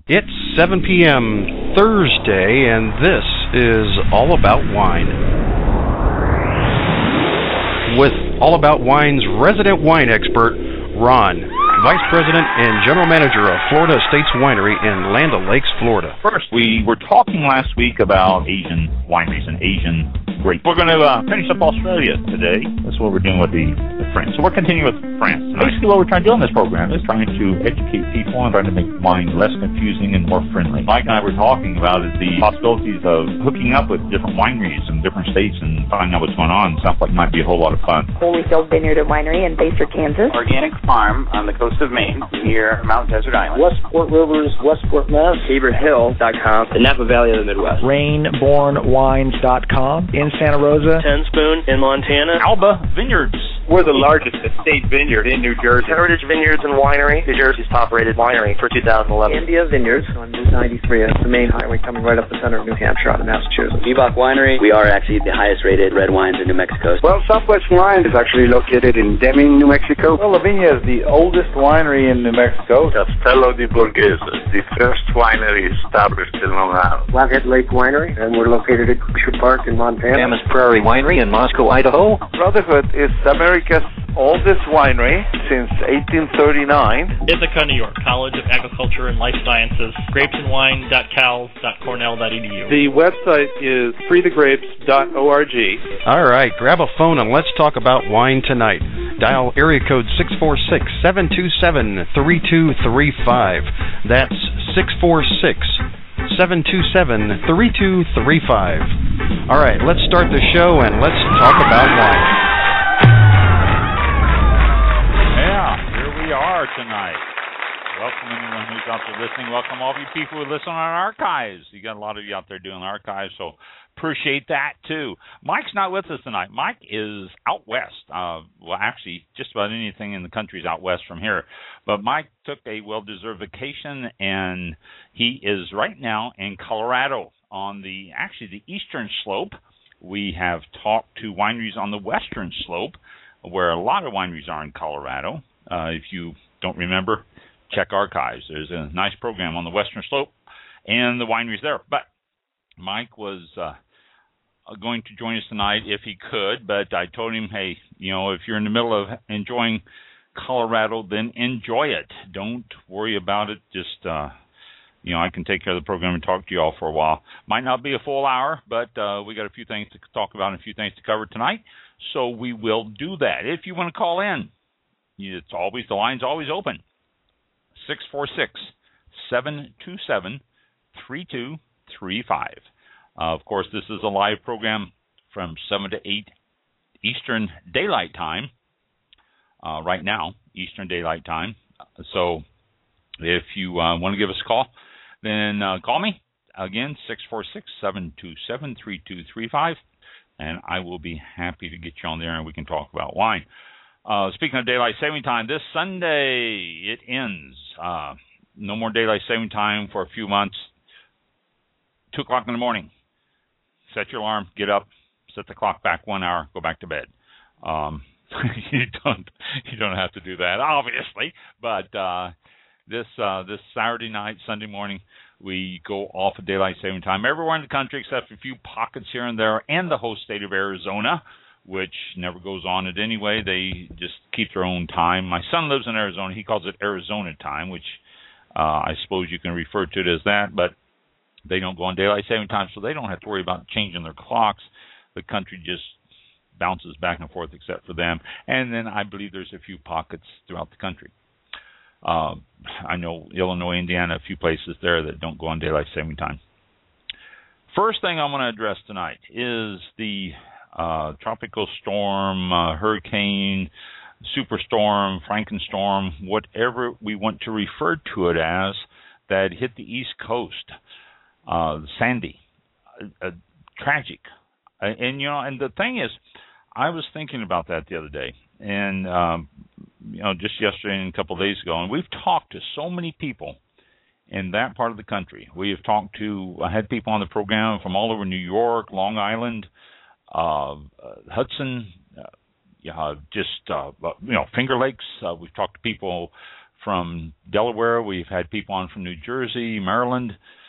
It's 7 p.m. Thursday, and this is All About Wine. With All About Wine's resident wine expert, Ron, Vice President and General Manager of Florida Estates Winery in Land O'Lakes, Florida. First, we were talking last week about Asian wineries and Asian grapes. We're going to finish up Australia today. That's what we're doing with the France. So we're continuing with France. Basically, what we're trying to do on this program is trying to educate people and trying to make wine less confusing and more friendly. Mike and I were talking about the possibilities of hooking up with different wineries in different states and finding out what's going on. Sounds like it might be a whole lot of fun. Holyfield Vineyard and Winery in Baser, Kansas. Organic farm on the coast of Maine near Mount Desert Island. Westport Rivers, Westport, Mass. CaberHill.com. The Napa Valley of the Midwest. Rainbornwines.com in Santa Rosa. Ten Spoon in Montana. Alba Vineyards. We're the largest estate vineyard in New Jersey. Heritage Vineyards and Winery, New Jersey's top-rated winery for 2011. India Vineyards on Route 93. It's the main highway coming right up the center of New Hampshire out of Massachusetts. Ebach Winery. We are actually the highest-rated red wines in New Mexico. Well, Southwest Wine is actually located in Deming, New Mexico. Well, La Viña is the oldest winery in New Mexico. Castello di Borghese, the first winery established in Long Island. Flathead Lake Winery, and we're located at Glacier Park in Montana. Mammoth Prairie Winery in Moscow, Idaho. Brotherhood is America's oldest winery since 1839. Ithaca, New York, College of Agriculture and Life Sciences, grapesandwine.cal.cornell.edu. The website is freethegrapes.org. All right, grab a phone and let's talk about wine tonight. Dial area code 646-727-3235. That's 646-727-3235. All right, let's start the show and let's talk about wine. We are tonight. Welcome anyone who's out there listening. Welcome all of you people who listen on archives. You got a lot of you out there doing archives, so appreciate that too. Mike's not with us tonight. Mike is out west. Well, actually, just about anything in the country is out west from here. But Mike took a well-deserved vacation, and he is right now in Colorado on the eastern slope. We have talked to wineries on the western slope, where a lot of wineries are in Colorado. If you don't remember, check archives. There's a nice program on the western slope and the wineries there. But Mike was going to join us tonight if he could, but I told him, hey, if you're in the middle of enjoying Colorado, then enjoy it. Don't worry about it. Just, I can take care of the program and talk to you all for a while. Might not be a full hour, but we got a few things to talk about and a few things to cover tonight, so we will do that. If you want to call in, the line's always open. 646-727-3235. Of course, this is a live program from 7 to 8 Eastern Daylight Time. Right now, Eastern Daylight Time. So if you want to give us a call, then call me. Again, 646-727-3235. And I will be happy to get you on there and we can talk about wine. Speaking of daylight saving time, this Sunday it ends. No more daylight saving time for a few months. 2 o'clock in the morning. Set your alarm, get up, set the clock back 1 hour, go back to bed. You don't have to do that, obviously. But this Saturday night, Sunday morning, we go off of daylight saving time everywhere in the country except for a few pockets here and there, and the host state of Arizona, which never goes on it anyway. They just keep their own time. My son lives in Arizona. He calls it Arizona time, which I suppose you can refer to it as that, but they don't go on daylight saving time, so they don't have to worry about changing their clocks. The country just bounces back and forth except for them. And then I believe there's a few pockets throughout the country. I know Illinois, Indiana, a few places there that don't go on daylight saving time. First thing I want to address tonight is the tropical storm, hurricane, superstorm, Frankenstorm, whatever we want to refer to it as, that hit the East Coast. Sandy, tragic. And the thing is, I was thinking about that the other day, and just yesterday and a couple of days ago, and we've talked to so many people in that part of the country. I had people on the program from all over New York, Long Island, Hudson, Finger Lakes. We've talked to people from Delaware. We've had people on from New Jersey, Maryland,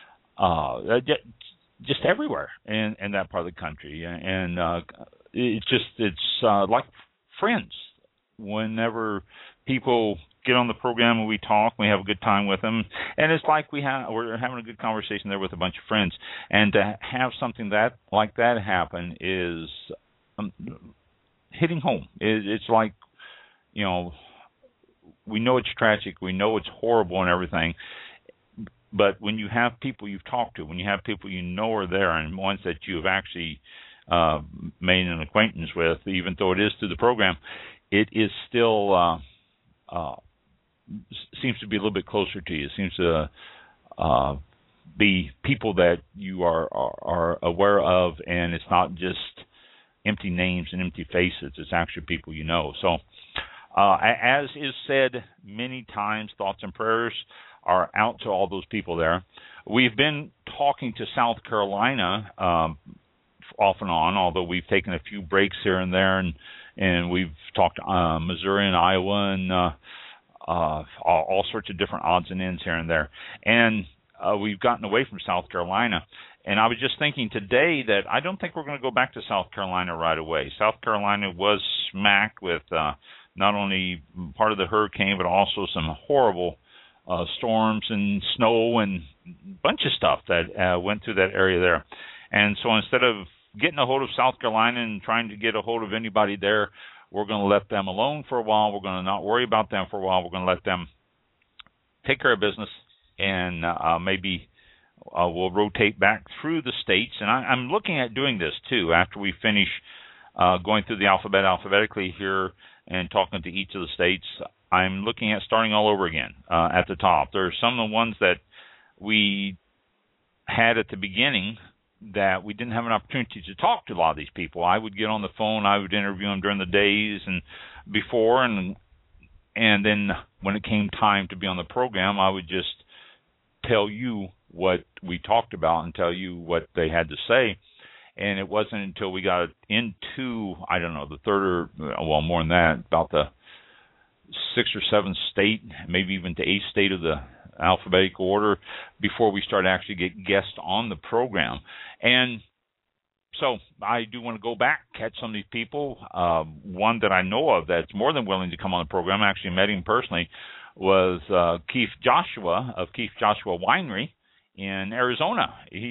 just everywhere in that part of the country. And it's like friends. Whenever people get on the program and we talk, we have a good time with them, and it's like we're having a good conversation there with a bunch of friends. And to have something like that happen is hitting home. It's like, we know it's tragic, we know it's horrible and everything, but when you have people you've talked to, when you have people are there, and ones that you've actually made an acquaintance with, even though it is through the program, it is still seems to be a little bit closer to you. It seems to be people that you are aware of, and it's not just empty names and empty faces. It's actually people you know. So, as is said many times, thoughts and prayers are out to all those people there. We've been talking to South Carolina off and on, although we've taken a few breaks here and there, and we've talked to Missouri and Iowa and all sorts of different odds and ends here and there. And we've gotten away from South Carolina. And I was just thinking today that I don't think we're going to go back to South Carolina right away. South Carolina was smacked with not only part of the hurricane, but also some horrible storms and snow and a bunch of stuff that went through that area there. And so instead of getting a hold of South Carolina and trying to get a hold of anybody there, we're going to let them alone for a while. We're going to not worry about them for a while. We're going to let them take care of business, and maybe we'll rotate back through the states. And I'm looking at doing this, too, after we finish going through the alphabet alphabetically here and talking to each of the states. I'm looking at starting all over again at the top. There are some of the ones that we had at the beginning that we didn't have an opportunity to talk to a lot of these people. I would get on the phone, I would interview them during the days and before, and then when it came time to be on the program, I would just tell you what we talked about and tell you what they had to say. And it wasn't until we got into, I don't know, the third or, more than that, about the 6th or 7th state, maybe even the 8th state of the alphabetical order, before we start actually getting guests on the program. And so I do want to go back, catch some of these people. One that I know of that's more than willing to come on the program, I actually met him personally, was Keith Joshua of Keith Joshua Winery in Arizona.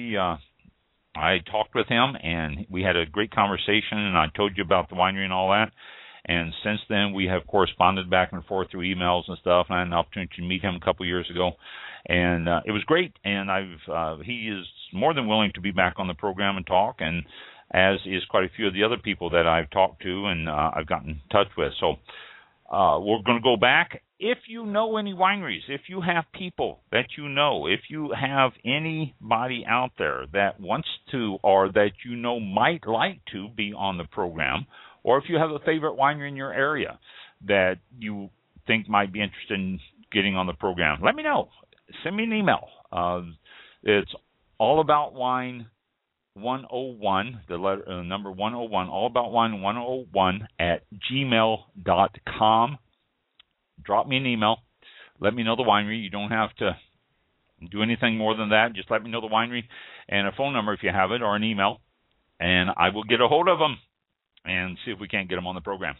I talked with him, and we had a great conversation, and I told you about the winery and all that. And since then, we have corresponded back and forth through emails and stuff. And I had an opportunity to meet him a couple of years ago, and it was great. And he is more than willing to be back on the program and talk, and as is quite a few of the other people that I've talked to and I've gotten in touch with. So we're going to go back. If you know any wineries, if you have people that you know, if you have anybody out there that wants to or that you know might like to be on the program, or if you have a favorite winery in your area that you think might be interested in getting on the program, let me know. Send me an email. It's All About Wine 101, the number 101, All About Wine 101 at gmail.com. Drop me an email. Let me know the winery. You don't have to do anything more than that. Just let me know the winery and a phone number if you have it, or an email, and I will get a hold of them and see if we can't get them on the program.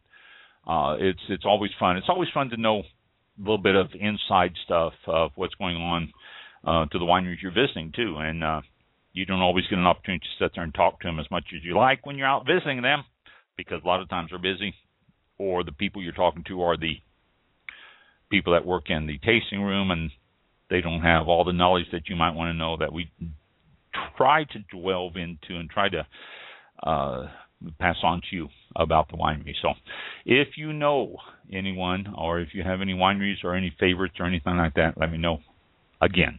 It's always fun. It's always fun to know a little bit of inside stuff of what's going on to the wineries you're visiting, too. And you don't always get an opportunity to sit there and talk to them as much as you like when you're out visiting them, because a lot of times they're busy, or the people you're talking to are the people that work in the tasting room, and they don't have all the knowledge that you might want to know that we try to delve into and try to pass on to you about the winery. So if you know anyone, or if you have any wineries or any favorites or anything like that, let me know. Again,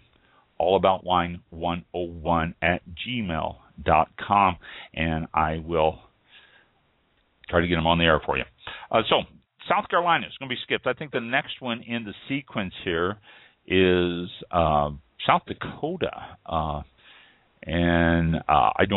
allaboutwine101 at gmail.com, and I will try to get them on the air for you. So South Carolina is going to be skipped. I think the next one in the sequence here is South Dakota. And I don't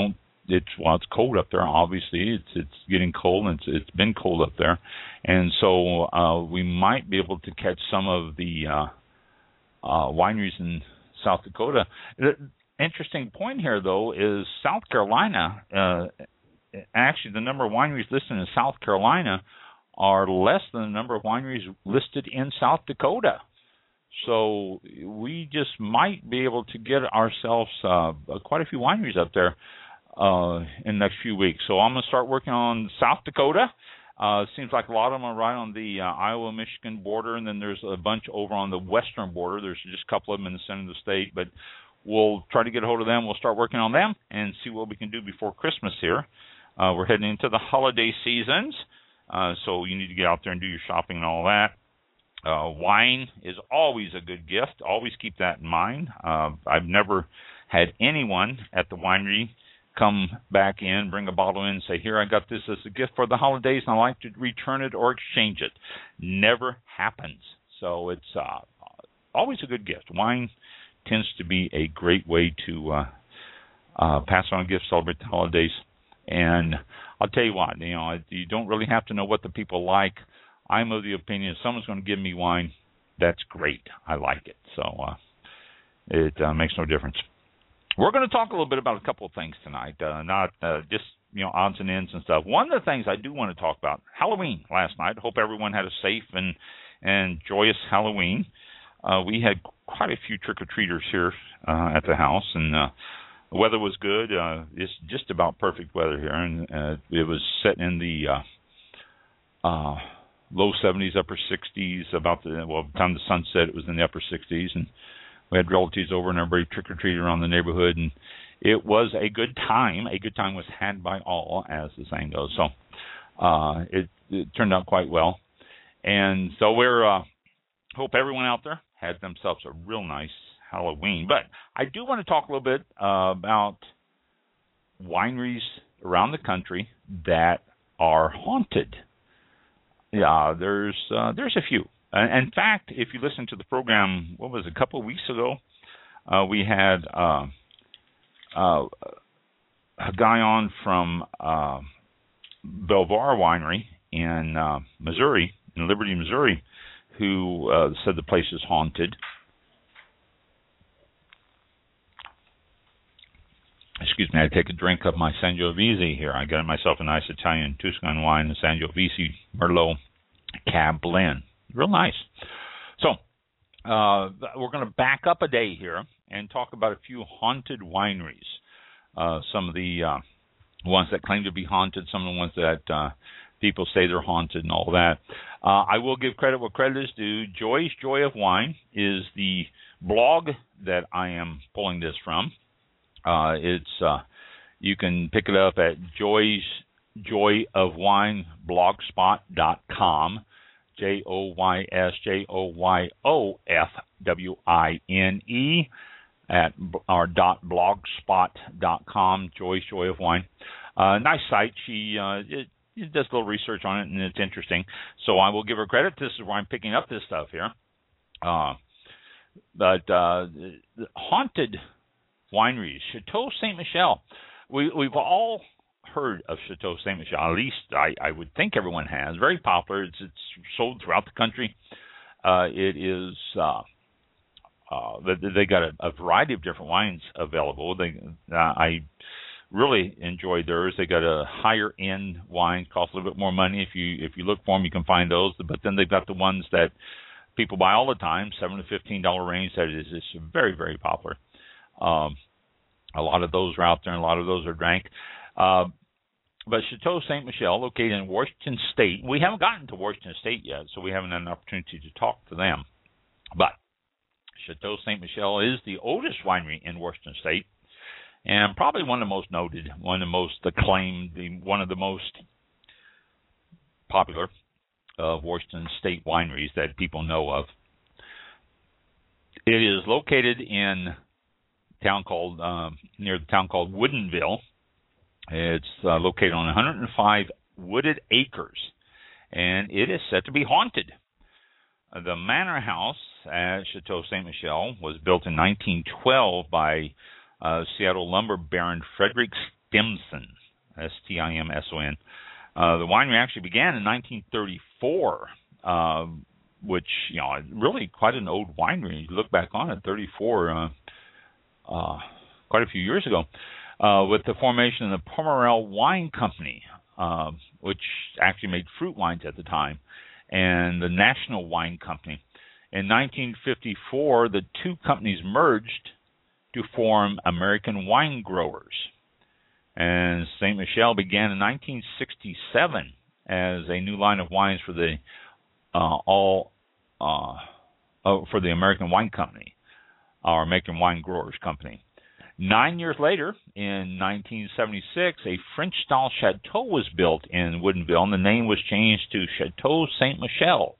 it's cold up there. Obviously, it's getting cold, and it's been cold up there, and so we might be able to catch some of the wineries in South Dakota. The interesting point here, though, is South Carolina. Actually, the number of wineries listed in South Carolina are less than the number of wineries listed in South Dakota. So we just might be able to get ourselves quite a few wineries up there in the next few weeks. So I'm going to start working on South Dakota. It seems like a lot of them are right on the Iowa-Michigan border, and then there's a bunch over on the western border. There's just a couple of them in the center of the state, but we'll try to get a hold of them. We'll start working on them and see what we can do before Christmas here. We're heading into the holiday seasons, so you need to get out there and do your shopping and all that. Wine is always a good gift. Always keep that in mind. I've never had anyone at the winery come back in, bring a bottle in, and say, here, I got this as a gift for the holidays, and I'd like to return it or exchange it. Never happens. So it's always a good gift. Wine tends to be a great way to pass on a gift, celebrate the holidays. And I'll tell you what, you don't really have to know what the people like. I'm of the opinion if someone's going to give me wine, that's great. I like it. So it makes no difference. We're going to talk a little bit about a couple of things tonight, not just odds and ends and stuff. One of the things I do want to talk about, Halloween last night. I hope everyone had a safe and joyous Halloween. We had quite a few trick-or-treaters here at the house, and the weather was good. It's just about perfect weather here, and it was set in the low 70s, upper 60s. By the time the sun set, it was in the upper 60s, and we had relatives over, and everybody trick-or-treated around the neighborhood, and it was a good time. A good time was had by all, as the saying goes. So it turned out quite well, and so we're hope everyone out there had themselves a real nice Halloween. But I do want to talk a little bit about wineries around the country that are haunted. Yeah, there's a few. In fact, if you listen to the program, what was it, a couple of weeks ago, we had a guy on from Belvoir Winery in Missouri, in Liberty, Missouri, who said the place is haunted. Excuse me, I take a drink of my Sangiovese here. I got myself a nice Italian Tuscan wine, the Sangiovese Merlot Cab Blend. Real nice. So we're going to back up a day here and talk about a few haunted wineries. Some of the ones that claim to be haunted, some of the ones that people say they're haunted and all that. I will give credit where credit is due. Joy's Joy of Wine is the blog that I am pulling this from. It's you can pick it up at Joy's Joy of Wine blogspot.com. JoysJoyofWine at our .blogspot.com. Joy's Joy of Wine. Nice site. She it does a little research on it, and it's interesting. So I will give her credit. This is where I'm picking up this stuff here. But haunted wineries. Chateau Ste. Michelle. We've all heard of Chateau Ste. Michelle. At least I would think everyone has. Very popular. It's sold throughout the country. It is. They got a variety of different wines available. I really enjoyed theirs. They got a higher end wine, cost a little bit more money. If you look for them, you can find those. But then they've got the ones that people buy all the time, $7 to $15 range. That is just very, very popular. A lot of those are out there, and a lot of those are drank. But Chateau Ste. Michelle, located in Washington State. We haven't gotten to Washington State yet, so we haven't had an opportunity to talk to them. But Chateau Ste. Michelle is the oldest winery in Washington State, and probably one of the most noted, one of the most acclaimed, one of the most popular of Washington State wineries that people know of. It is located in town called near the town called Woodinville. It's located on 105 wooded acres, and it is said to be haunted. The manor house at Chateau Ste. Michelle was built in 1912 by Seattle lumber baron Frederick Stimson, Stimson. The winery actually began in 1934, which, really quite an old winery. You look back on it, 34, quite a few years ago, with the formation of the Pomerel Wine Company, which actually made fruit wines at the time, and the National Wine Company. In 1954, the two companies merged to form American Wine Growers. And Ste. Michelle began in 1967 as a new line of wines for the for the American Wine Company, or American Wine Growers Company. 9 years later, in 1976, a French-style chateau was built in Woodinville, and the name was changed to Chateau Ste. Michelle.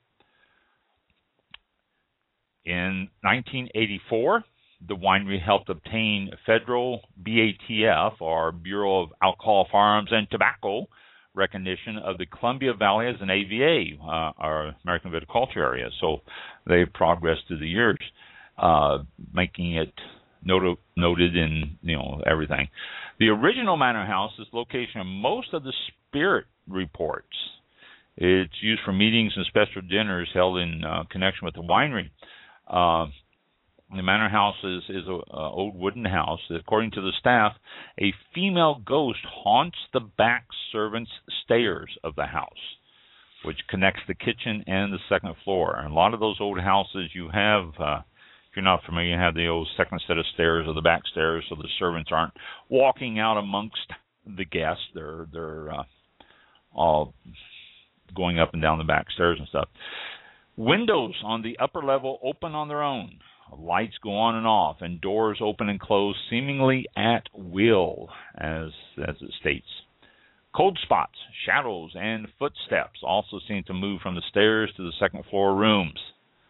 In 1984, the winery helped obtain federal BATF, or Bureau of Alcohol, Firearms, and Tobacco, recognition of the Columbia Valley as an AVA, our American Viticulture Area. So they've progressed through the years, making it noted in everything. The original manor house is the location of most of the spirit reports. It's used for meetings and special dinners held in connection with the winery. The manor house is an old wooden house. According to the staff, a female ghost haunts the back servants' stairs of the house, which connects the kitchen and the second floor. And a lot of those old houses you have, if you're not familiar, you have the old second set of stairs or the back stairs, so the servants aren't walking out amongst the guests. They're all going up and down the back stairs and stuff. Windows on the upper level open on their own. Lights go on and off, and doors open and close seemingly at will, as it states. Cold spots, shadows, and footsteps also seem to move from the stairs to the second floor rooms.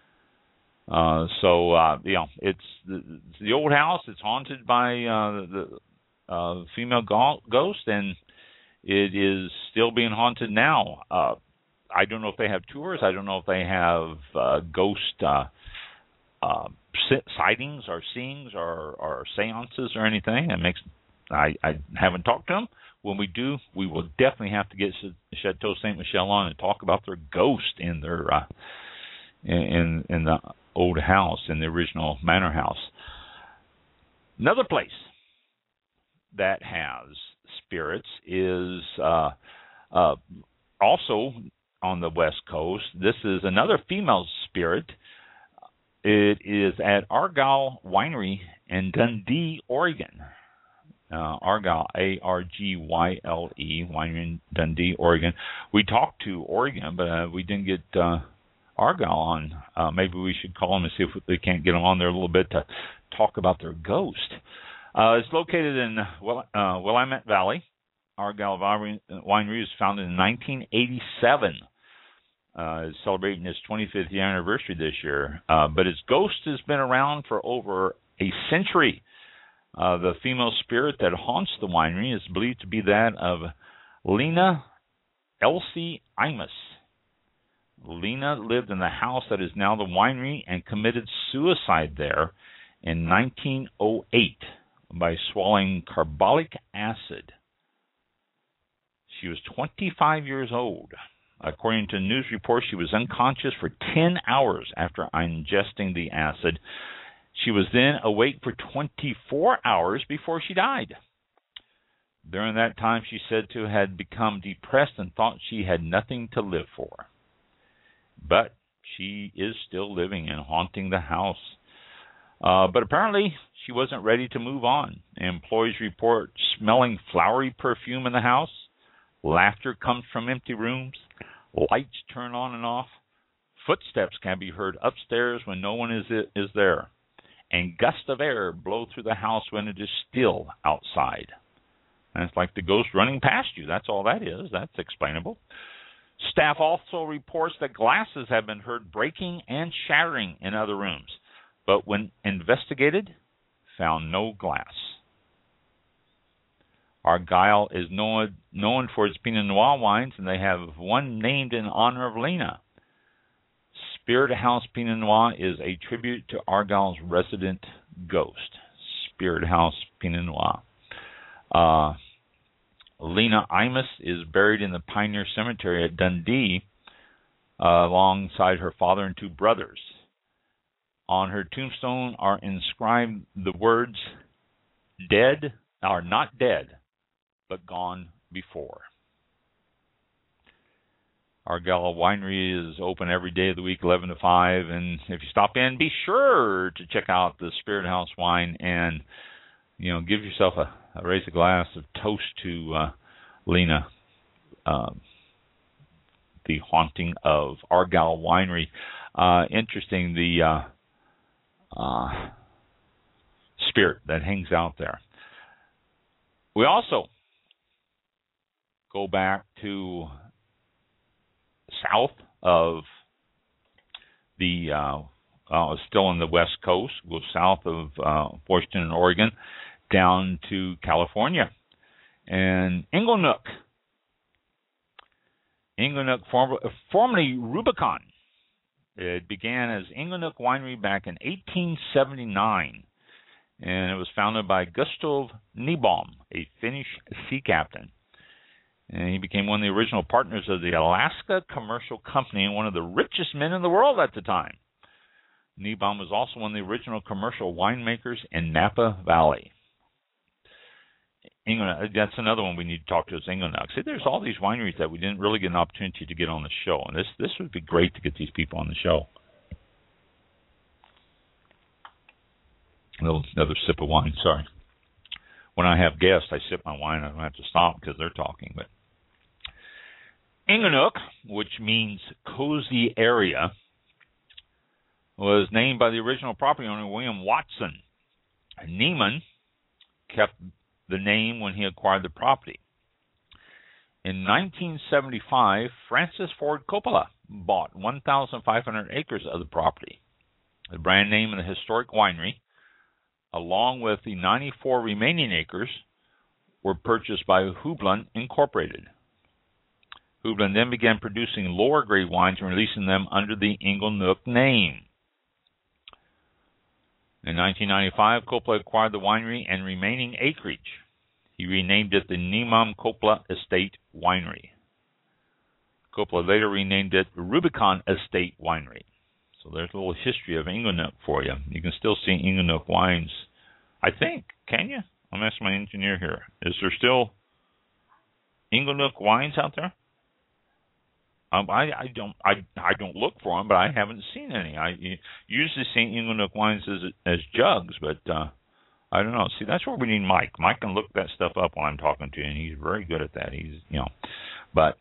It's the old house. It's haunted by the female ghost, and it is still being haunted now. I don't know if they have tours. I don't know if they have ghost sightings or seeings or seances or anything. I haven't talked to them. When we do, we will definitely have to get Chateau Ste. Michelle on and talk about their ghost in their in the old house, in the original manor house. Another place that has spirits is also on the West Coast. This is another female spirit. It is at Argyle Winery in Dundee, Oregon. Argyle, Argyle, Winery in Dundee, Oregon. We talked to Oregon, but we didn't get Argyle on. Maybe we should call them and see if we can't get them on there a little bit to talk about their ghost. It's located in Willamette Valley. Argyle Winery was founded in 1987. It's celebrating its 25th year anniversary this year. But its ghost has been around for over a century. The female spirit that haunts the winery is believed to be that of Lena Elsie Imus. Lena lived in the house that is now the winery and committed suicide there in 1908 by swallowing carbolic acid. She was 25 years old. According to news reports, she was unconscious for 10 hours after ingesting the acid. She was then awake for 24 hours before she died. During that time, she said to had become depressed and thought she had nothing to live for. But she is still living and haunting the house. But apparently, she wasn't ready to move on. Employees report smelling flowery perfume in the house. Laughter comes from empty rooms. Lights turn on and off. Footsteps can be heard upstairs when no one is there. And gusts of air blow through the house when it is still outside. And it's like the ghost running past you. That's all that is. That's explainable. Staff also reports that glasses have been heard breaking and shattering in other rooms. But when investigated, found no glass. Argyle is known for its Pinot Noir wines, and they have one named in honor of Lena. Spirit House Pinot Noir is a tribute to Argyle's resident ghost. Spirit House Pinot Noir. Lena Imus is buried in the Pioneer Cemetery at Dundee alongside her father and two brothers. On her tombstone are inscribed the words, "Dead are not dead, but gone before." Argala Winery is open every day of the week, 11 to 5. And if you stop in, be sure to check out the Spirit House wine and, give yourself raise a glass of toast to Lena, the haunting of Argala Winery. Interesting, the spirit that hangs out there. We also go back to south of the, still on the West Coast, go south of Washington, Oregon, down to California. And Inglenook, formerly Rubicon. It began as Inglenook Winery back in 1879, and it was founded by Gustav Niebaum, a Finnish sea captain. And he became one of the original partners of the Alaska Commercial Company and one of the richest men in the world at the time. Niebaum was also one of the original commercial winemakers in Napa Valley. That's another one we need to talk to, is Inglenook. See, there's all these wineries that we didn't really get an opportunity to get on the show, and this would be great to get these people on the show. Another sip of wine, sorry. When I have guests, I sip my wine. I don't have to stop because they're talking. But Inglenook, which means cozy area, was named by the original property owner, William Watson. Neiman kept the name when he acquired the property. In 1975, Francis Ford Coppola bought 1,500 acres of the property. The brand name of the historic winery, along with the 94 remaining acres, were purchased by Hublin Incorporated. Hublin then began producing lower-grade wines and releasing them under the Inglenook name. In 1995, Coppola acquired the winery and remaining acreage. He renamed it the Niebaum Coppola Estate Winery. Coppola later renamed it Rubicon Estate Winery. So there's a little history of Inglenook for you. You can still see Inglenook wines, I think. Can you? I'm asking my engineer here. Is there still Inglenook wines out there? I don't look for them, but I haven't seen any. I usually see Inglenook wines as jugs, but I don't know. See, that's where we need Mike. Mike can look that stuff up while I'm talking to you, and he's very good at that. But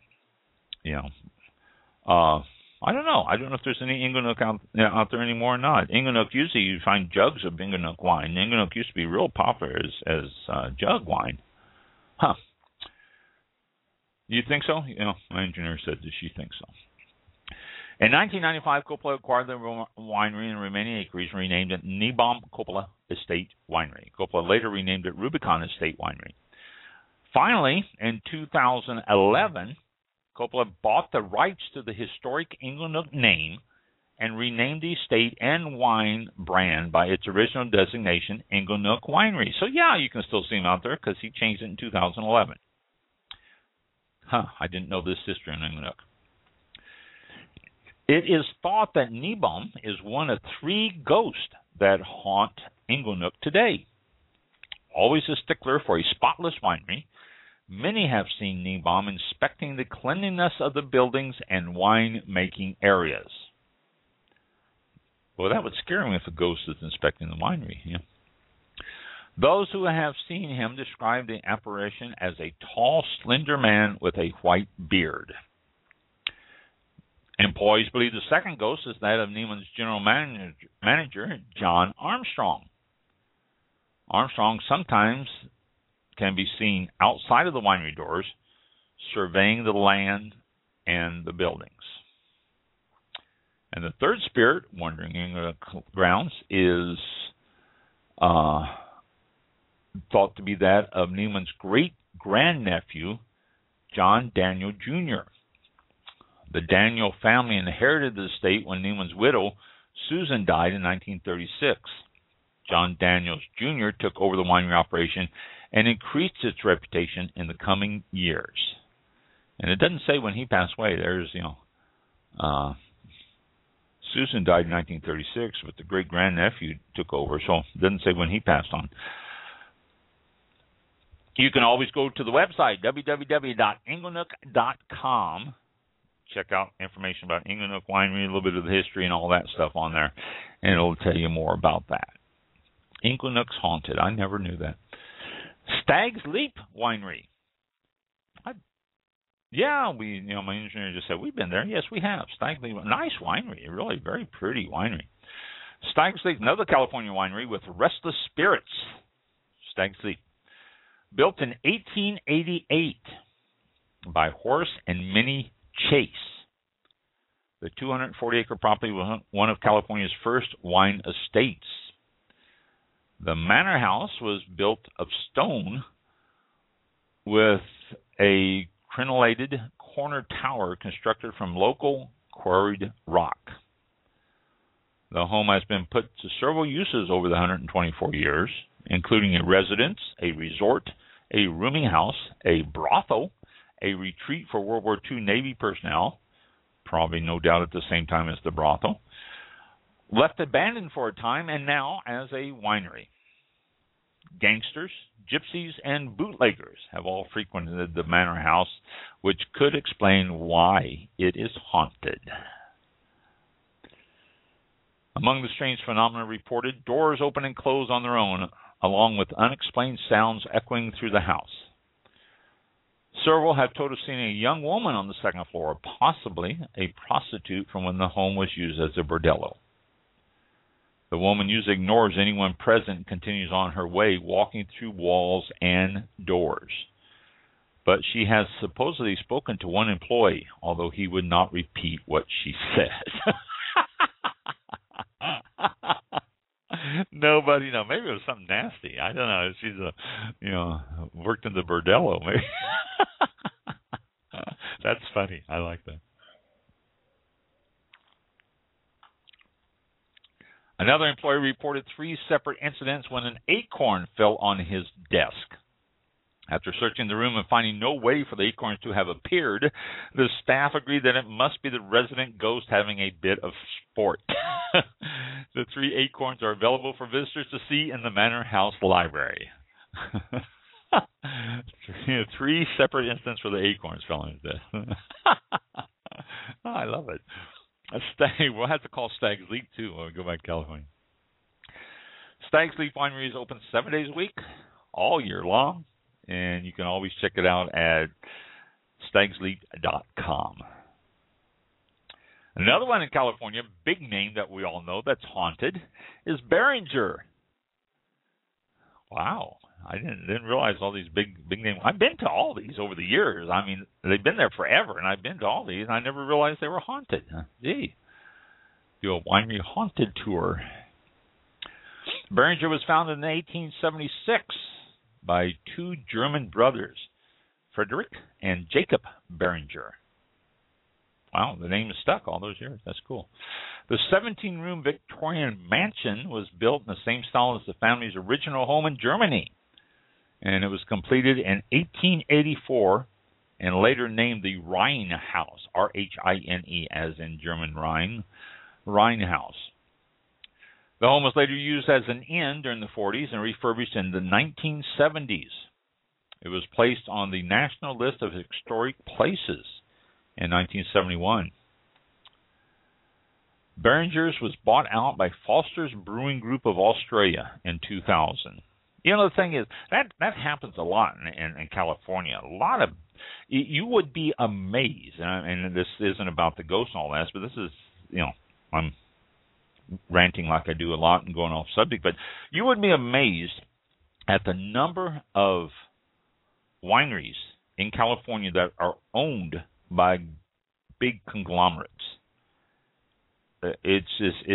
I don't know. I don't know if there's any Inglenook out there anymore or not. Inglenook, usually you find jugs of Inglenook wine. Inglenook used to be real popular as jug wine. Huh. You think so? My engineer said that she thinks so. In 1995, Coppola acquired the winery and remaining acreage and renamed it Niebaum Coppola Estate Winery. Coppola later renamed it Rubicon Estate Winery. Finally, in 2011, Coppola bought the rights to the historic Inglenook name and renamed the estate and wine brand by its original designation, Inglenook Winery. So, yeah, you can still see him out there because he changed it in 2011. I didn't know this history in Inglenook. It is thought that Niebaum is one of 3 ghosts that haunt Inglenook today. Always a stickler for a spotless winery, many have seen Niebaum inspecting the cleanliness of the buildings and wine-making areas. Well, that would scare him if a ghost is inspecting the winery. Yeah. Those who have seen him describe the apparition as a tall, slender man with a white beard. Employees believe the second ghost is that of Neiman's general manager, John Armstrong. Armstrong sometimes can be seen outside of the winery doors, surveying the land and the buildings. And the third spirit wandering in the grounds is thought to be that of Neiman's great-grandnephew, John Daniel Jr. The Daniel family inherited the estate when Neiman's widow, Susan, died in 1936. John Daniels Jr., took over the winery operation and increased its reputation in the coming years. And it doesn't say when he passed away. There's, Susan died in 1936, but the great-grandnephew took over, so it doesn't say when he passed on. You can always go to the website, www.inglenook.com. Check out information about Inglenook Winery, a little bit of the history and all that stuff on there, and it'll tell you more about that. Inglenook's haunted. I never knew that. Stag's Leap Winery. My engineer just said, we've been there. Yes, we have. Stag's Leap, nice winery, really very pretty winery. Stag's Leap, another California winery with restless spirits. Stag's Leap. Built in 1888 by Horace and Minnie Chase. The 240-acre property was one of California's first wine estates. The manor house was built of stone with a crenellated corner tower constructed from local quarried rock. The home has been put to several uses over the 124 years, including a residence, a resort, a rooming house, a brothel, a retreat for World War II Navy personnel, probably no doubt at the same time as the brothel, left abandoned for a time, and now as a winery. Gangsters, gypsies, and bootleggers have all frequented the manor house, which could explain why it is haunted. Among the strange phenomena reported, doors open and close on their own, along with unexplained sounds echoing through the house. Several have told us seeing a young woman on the second floor, possibly a prostitute from when the home was used as a bordello. The woman usually ignores anyone present and continues on her way, walking through walls and doors. But she has supposedly spoken to one employee, although he would not repeat what she said. Nobody knows. Maybe it was something nasty. I don't know. She's worked in the bordello. Maybe. That's funny. I like that. Another employee reported 3 separate incidents when an acorn fell on his desk. After searching the room and finding no way for the acorns to have appeared, the staff agreed that it must be the resident ghost having a bit of sport. The 3 acorns are available for visitors to see in the Manor House Library. 3 separate instances where the acorns fell on his desk. I love it. We'll have to call Stag's Leap, too, when we go back to California. Stag's Leap Winery is open 7 days a week, all year long, and you can always check it out at stagsleap.com. Another one in California, big name that we all know that's haunted, is Beringer. Wow. I didn't realize all these big names. I've been to all these over the years. I mean, they've been there forever, and I've been to all these, and I never realized they were haunted. Gee, do a winery haunted tour. Beringer was founded in 1876 by 2 German brothers, Frederick and Jacob Beringer. Wow, the name is stuck all those years. That's cool. The 17-room Victorian mansion was built in the same style as the family's original home in Germany. And it was completed in 1884 and later named the Rhine House, R-H-I-N-E, as in German Rhine, Rhine House. The home was later used as an inn during the 40s and refurbished in the 1970s. It was placed on the National List of Historic Places in 1971. Beringer's was bought out by Foster's Brewing Group of Australia in 2000. You know, the thing is, that happens a lot in California. A lot of, you would be amazed, and this isn't about the ghosts and all that, but this is, I'm ranting like I do a lot and going off subject, but you would be amazed at the number of wineries in California that are owned by big conglomerates. It's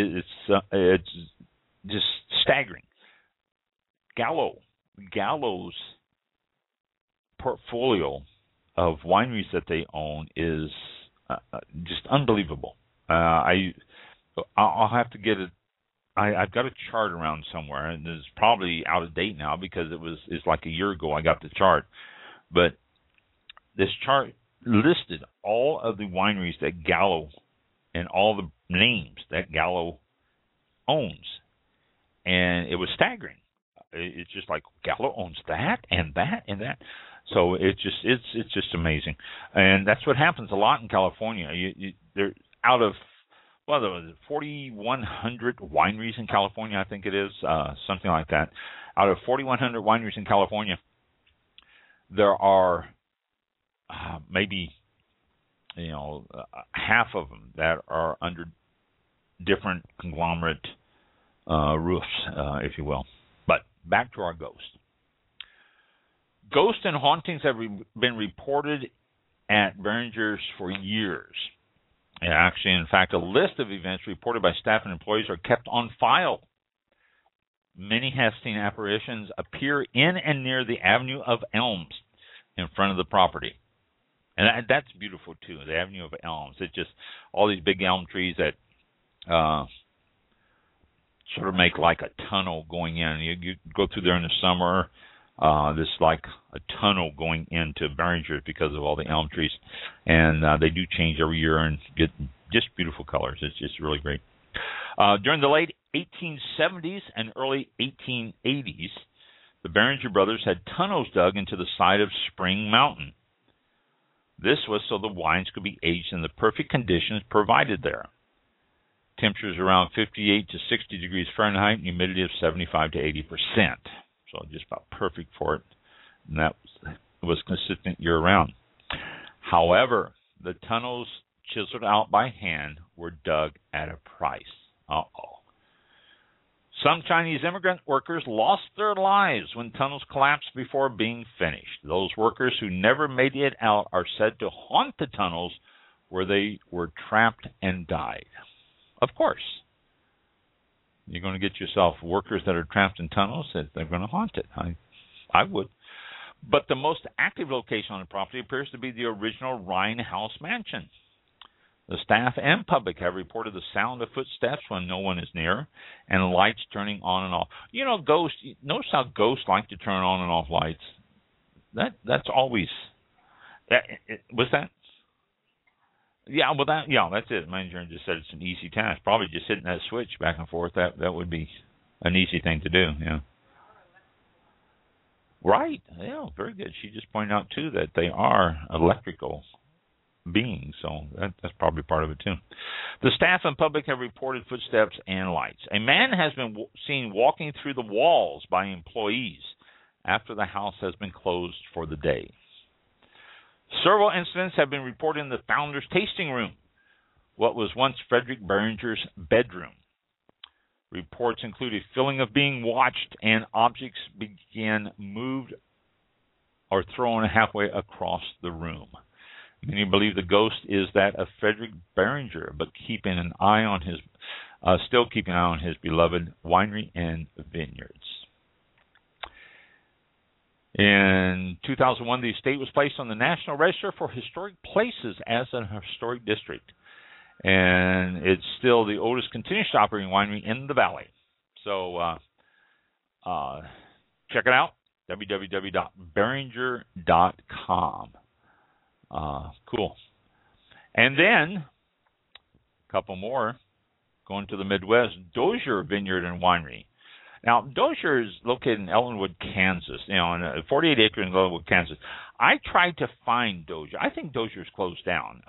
just staggering. Gallo's portfolio of wineries that they own is just unbelievable. I'll have to get I've got a chart around somewhere, and it's probably out of date now because it's like a year ago I got the chart. But this chart listed all of the wineries that Gallo and all the names that Gallo owns, and it was staggering. It's just like Gallo owns that and that and that. So it's just amazing, and that's what happens a lot in California. They're out of 4,100 wineries in California, I think it is, something like that. Out of 4,100 wineries in California, there are maybe half of them that are under different conglomerate roofs, if you will. But back to our ghost. Ghosts and hauntings have been reported at Beringer's for years. And actually, in fact, a list of events reported by staff and employees are kept on file. Many have seen apparitions appear in and near the Avenue of Elms in front of the property. And that's beautiful, too, the Avenue of Elms. It's just all these big elm trees that sort of make like a tunnel going in. You go through there in the summer. This like a tunnel going into Beringer's because of all the elm trees, and they do change every year and get just beautiful colors. It's just really great. During the late 1870s and early 1880s, the Beringer brothers had tunnels dug into the side of Spring Mountain. This was so the wines could be aged in the perfect conditions provided there. Temperatures around 58 to 60 degrees Fahrenheit and humidity of 75 to 80%. So just about perfect for it. And that was consistent year-round. However, the tunnels chiseled out by hand were dug at a price. Uh-oh. Some Chinese immigrant workers lost their lives when tunnels collapsed before being finished. Those workers who never made it out are said to haunt the tunnels where they were trapped and died. Of course. You're going to get yourself workers that are trapped in tunnels, that they're going to haunt it. I would. But the most active location on the property appears to be the original Rhine House Mansion. The staff and public have reported the sound of footsteps when no one is near and lights turning on and off. You know, ghosts, notice how ghosts like to turn on and off lights. That's always... was that... Yeah, well, that's it. Manager just said it's an easy task. Probably just hitting that switch back and forth. That would be an easy thing to do. Yeah. Right. Yeah, very good. She just pointed out too that they are electrical beings, so that's probably part of it too. The staff and public have reported footsteps and lights. A man has been seen walking through the walls by employees after the house has been closed for the day. Several incidents have been reported in the founder's tasting room, what was once Frederick Beringer's bedroom. Reports include a feeling of being watched and objects began moved or thrown halfway across the room. Many believe the ghost is that of Frederick Beringer, but still keeping an eye on his beloved winery and vineyards. In 2001, the estate was placed on the National Register for Historic Places as a historic district. And it's still the oldest continuous operating winery in the valley. So check it out, www.beringer.com. Cool. And then, a couple more, going to the Midwest, Dozier Vineyard and Winery. Now, Dozier is located in Ellenwood, Kansas, on 48 acres in Ellenwood, Kansas. I tried to find Dozier. I think Dozier's closed down.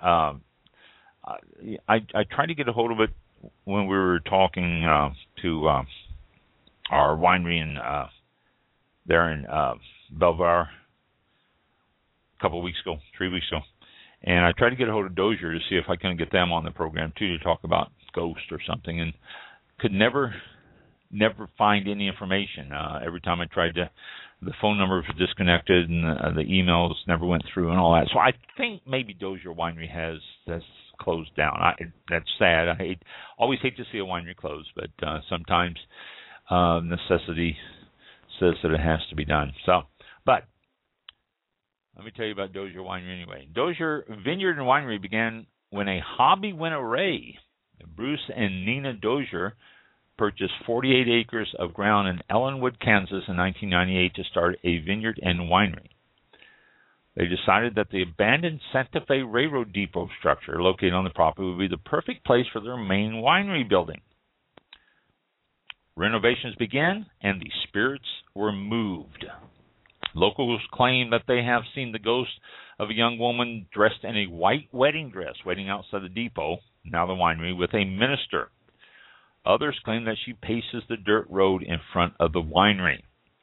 I tried to get a hold of it when we were talking to our winery in there in Belvoir a couple of weeks ago, 3 weeks ago. And I tried to get a hold of Dozier to see if I can get them on the program, too, to talk about ghosts or something, and could never find any information. Every time I tried to, the phone number was disconnected and the emails never went through and all that. So I think maybe Dozier Winery that's closed down. That's sad. I always hate to see a winery close, but sometimes necessity says that it has to be done. So, but let me tell you about Dozier Winery anyway. Dozier Vineyard and Winery began when a hobby went awry. Bruce and Nina Dozier purchased 48 acres of ground in Ellenwood, Kansas in 1998 to start a vineyard and winery. They decided that the abandoned Santa Fe Railroad Depot structure located on the property would be the perfect place for their main winery building. Renovations began, and the spirits were moved. Locals claim that they have seen the ghost of a young woman dressed in a white wedding dress waiting outside the depot, now the winery, with a minister. Others claim that she paces the dirt road in front of the winery.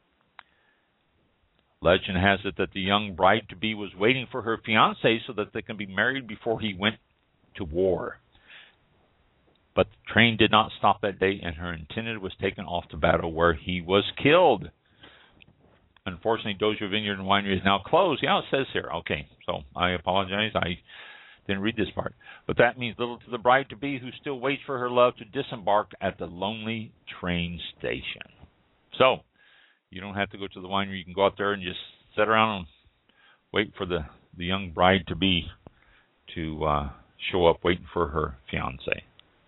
Legend has it that the young bride-to-be was waiting for her fiancé so that they can be married before he went to war. But the train did not stop that day, and her intended was taken off to battle where he was killed. Unfortunately, Dozier Vineyard and Winery is now closed. Yeah, it says here. Okay, so I apologize. I didn't read this part. But that means little to the bride-to-be who still waits for her love to disembark at the lonely train station. So, you don't have to go to the winery. You can go out there and just sit around and wait for the young bride-to-be to show up waiting for her fiancé.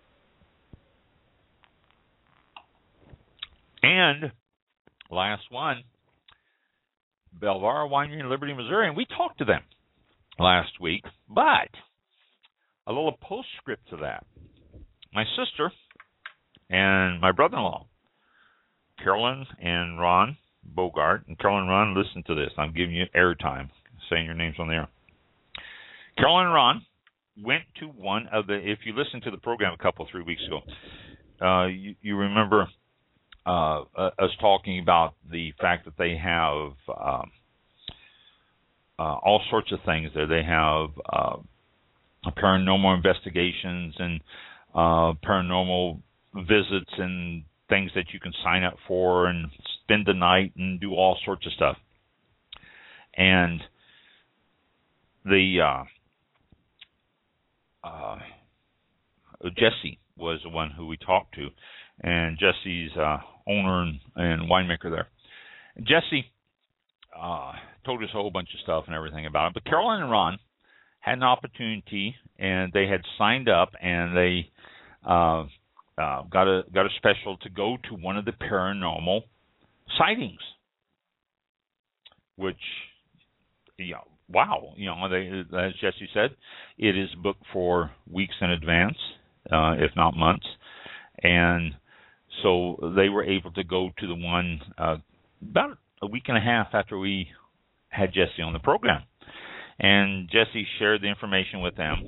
And last one, Belvara Winery in Liberty, Missouri, and we talked to them last week, but a little postscript to that. My sister and my brother-in-law, Carolyn and Ron Bogart, and Carolyn and Ron, listen to this. I'm giving you airtime, saying your names on the air. Carolyn and Ron went to one of the, if you listened to the program 3 weeks ago, you remember us talking about the fact that they have all sorts of things there. They have paranormal investigations and paranormal visits and things that you can sign up for and spend the night and do all sorts of stuff. And the Jesse was the one who we talked to, and Jesse's owner and winemaker there. Jesse told us a whole bunch of stuff and everything about it. But Carolyn and Ron had an opportunity, and they had signed up, and they got a special to go to one of the paranormal sightings. Which, wow, as Jesse said, it is booked for weeks in advance, if not months, and so they were able to go to the one about a week and a half after we had Jesse on the program. And Jesse shared the information with them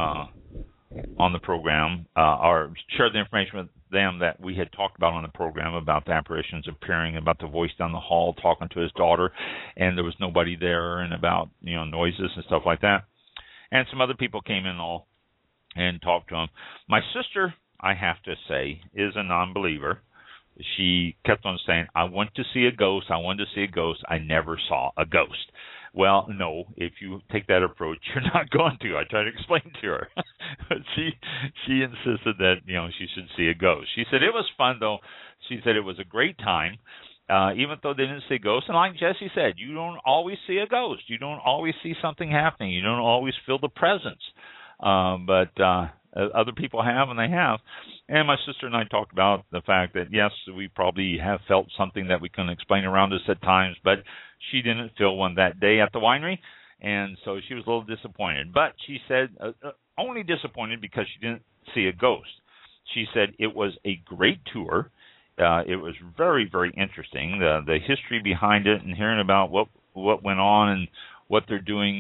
on the program, or shared the information with them that we had talked about on the program about the apparitions appearing, about the voice down the hall talking to his daughter, and there was nobody there, and about noises and stuff like that. And some other people came in and talked to him. My sister, I have to say, is a non-believer. She kept on saying, I want to see a ghost. I want to see a ghost. I never saw a ghost. Well, no, if you take that approach, you're not going to. I tried to explain to her. But she insisted that, she should see a ghost. She said it was fun, though. She said it was a great time, even though they didn't see ghosts. And like Jesse said, you don't always see a ghost. You don't always see something happening. You don't always feel the presence. But other people have, and they have. And my sister and I talked about the fact that, yes, we probably have felt something that we couldn't explain around us at times, but she didn't feel one that day at the winery, and so she was a little disappointed. But she said only disappointed because she didn't see a ghost. She said it was a great tour. It was very, very interesting, the history behind it and hearing about what went on and what they're doing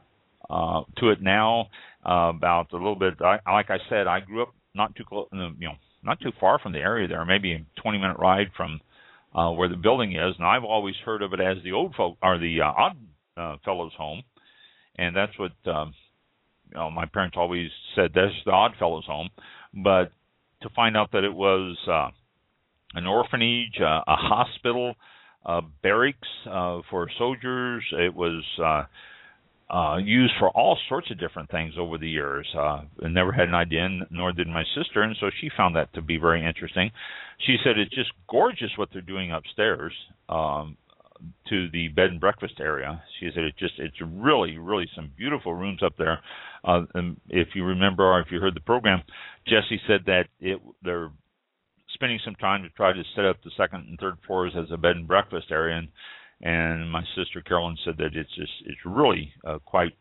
to it now. About a little bit, like I said, I grew up not too close, not too far from the area there, maybe a 20-minute ride from where the building is, and I've always heard of it as the old folk or the Odd Fellows home, and that's what my parents always said. That's the Odd Fellows home, but to find out that it was an orphanage, a hospital, barracks for soldiers, it was. Used for all sorts of different things over the years. I never had an idea, nor did my sister, and so she found that to be very interesting. She said it's just gorgeous what they're doing upstairs to the bed and breakfast area. She said it's really, really some beautiful rooms up there. And if you remember or if you heard the program, Jesse said that they're spending some time to try to set up the second and third floors as a bed and breakfast area, and my sister Carolyn said that it's really quite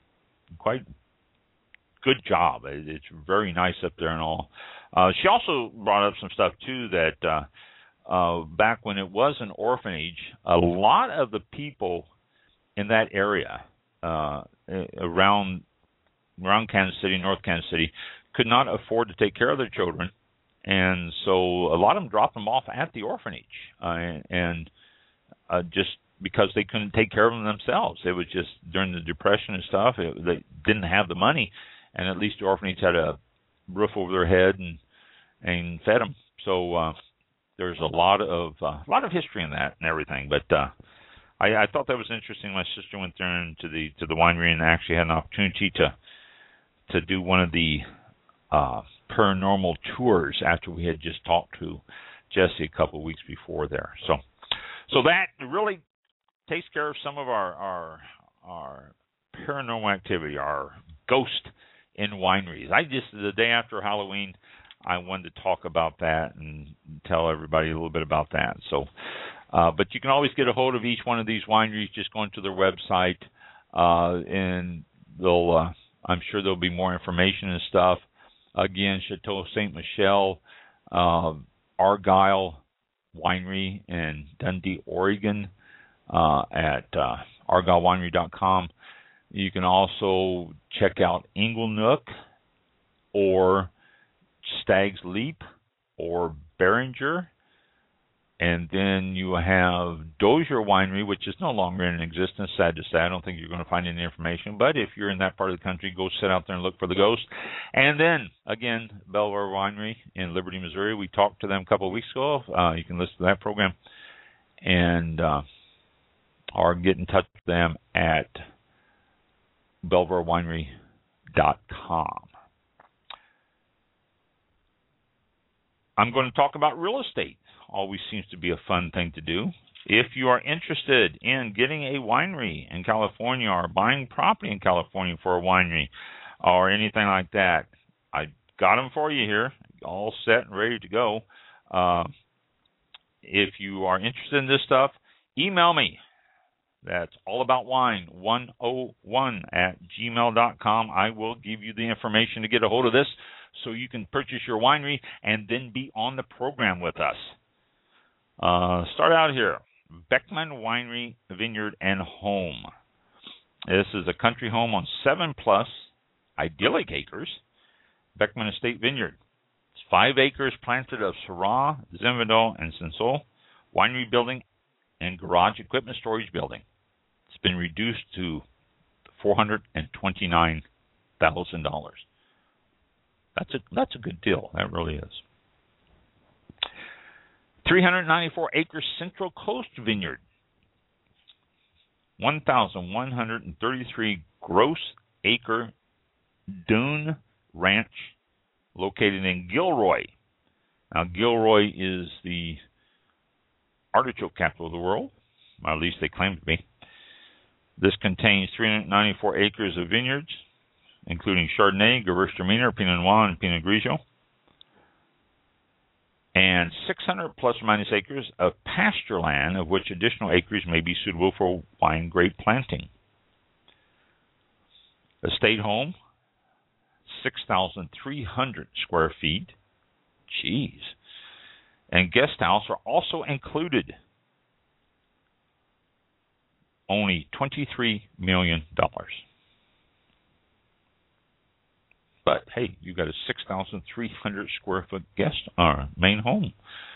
good job. It's very nice up there and all. She also brought up some stuff too that back when it was an orphanage, a lot of the people in that area around Kansas City, North Kansas City, could not afford to take care of their children, and so a lot of them dropped them off at the orphanage, and just because they couldn't take care of them themselves. It was just during the Depression and stuff, they didn't have the money, and at least the orphanage had a roof over their head and fed them. So there's a lot of history in that and everything. But I thought that was interesting. My sister went there to the winery and actually had an opportunity to do one of the paranormal tours after we had just talked to Jesse a couple of weeks before there. So that really takes care of some of our paranormal activity, our ghost in wineries. The day after Halloween, I wanted to talk about that and tell everybody a little bit about that. So, but you can always get a hold of each one of these wineries just going to their website, and they'll, I'm sure there'll be more information and stuff. Again, Chateau Ste. Michelle, Argyle Winery in Dundee, Oregon, at argylewinery.com. You can also check out Inglenook or Stag's Leap or Beringer. And then you have Dozier Winery, which is no longer in existence, sad to say. I don't think you're going to find any information. But if you're in that part of the country, go sit out there and look for the ghost. And then, again, Belvoir Winery in Liberty, Missouri. We talked to them a couple of weeks ago. You can listen to that program. And or get in touch with them at belvoirwinery.com. I'm going to talk about real estate. Always seems to be a fun thing to do. If you are interested in getting a winery in California or buying property in California for a winery or anything like that, I got them for you here, all set and ready to go. If you are interested in this stuff, email me. That's allaboutwine101@gmail.com. I will give you the information to get a hold of this so you can purchase your winery and then be on the program with us. Start out here. Beckman Winery, Vineyard, and Home. This is a country home on 7+ idyllic acres. Beckman Estate Vineyard. It's 5 acres planted of Syrah, Zinfandel, and Cinsault. Winery building and garage equipment storage building. It's been reduced to $429,000. That's a good deal. That really is. 394-acre Central Coast Vineyard. 1,133 gross acre dune ranch located in Gilroy. Now, Gilroy is the artichoke capital of the world, or at least they claim to be. This contains 394 acres of vineyards, including Chardonnay, Gewürztraminer, Pinot Noir, and Pinot Grigio, and 600 plus or minus acres of pasture land, of which additional acres may be suitable for wine grape planting. Estate home, 6,300 square feet. Jeez. And guest house are also included. Only $23 million. But hey, you got a 6,300 square foot main home.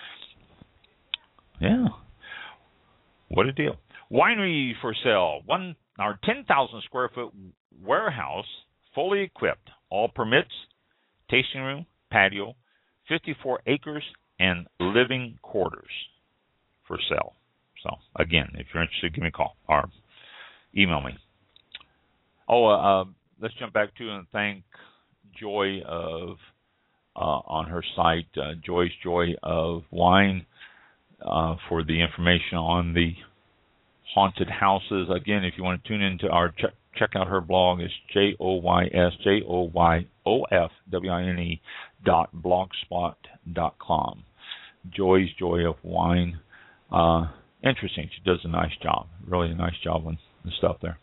Yeah. What a deal. Winery for sale. Our 10,000 square foot warehouse, fully equipped. All permits, tasting room, patio, 54 acres, and living quarters for sale. So, again, if you're interested, give me a call or email me. Let's jump back to and thank Joy of on her site, Joy's Joy of Wine, for the information on the haunted houses. Again, if you want to tune into our check out her blog. It's JoysJoyofWine.blogspot.com. Joy's Joy of Wine. Interesting. She does a nice job. Really a nice job on the stuff there.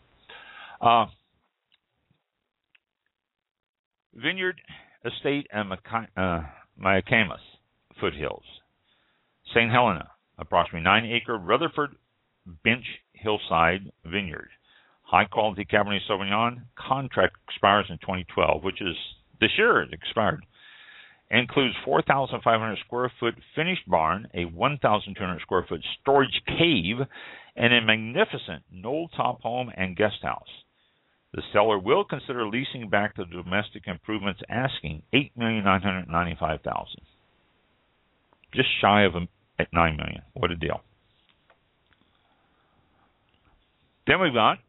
Vineyard Estate and Miacamas Foothills. St. Helena, approximately 9-acre Rutherford Bench Hillside Vineyard. High-quality Cabernet Sauvignon. Contract expires in 2012, which is this year it expired. Includes 4,500 square foot finished barn, a 1,200 square foot storage cave, and a magnificent knoll-top home and guest house. The seller will consider leasing back the domestic improvements, asking $8,995,000. Just shy of $9 million. What a deal. Then we've got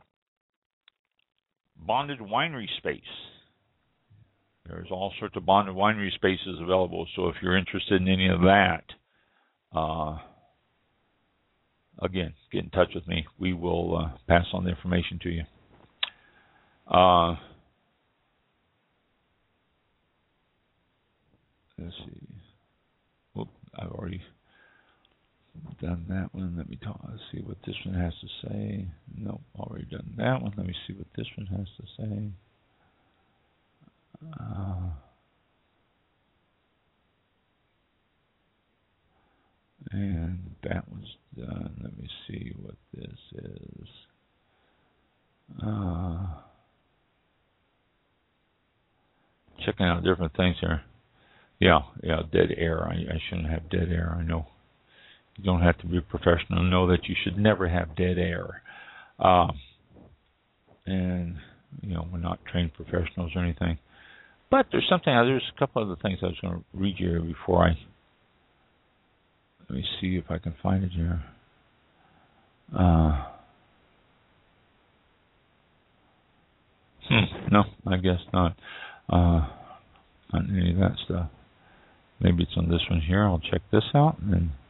bonded winery space. There's all sorts of bonded winery spaces available, so if you're interested in any of that, again, get in touch with me. We will pass on the information to you. Let's see. Whoop, I've already done that one. Let me see what this one has to say. Nope, already done that one. Let me see what this one has to say. And that one's done. Let me see what this is. Checking out different things here. Yeah, dead air. I shouldn't have dead air. I know. You don't have to be professional to know that you should never have dead air. And, we're not trained professionals or anything. But there's a couple other things I was going to read you here before let me see if I can find it here. No, I guess not. Not any of that stuff. Maybe it's on this one here. I'll check this out and then.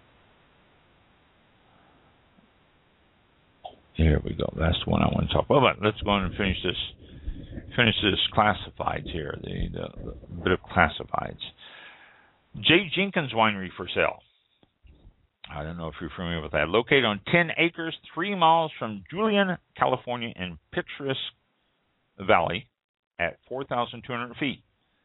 Here we go. That's the one I want to talk about. But let's go on and finish this classifieds here. The bit of classifieds. J. Jenkins Winery for sale. I don't know if you're familiar with that. Located on 10 acres, 3 miles from Julian, California, in picturesque Valley at 4,200 feet.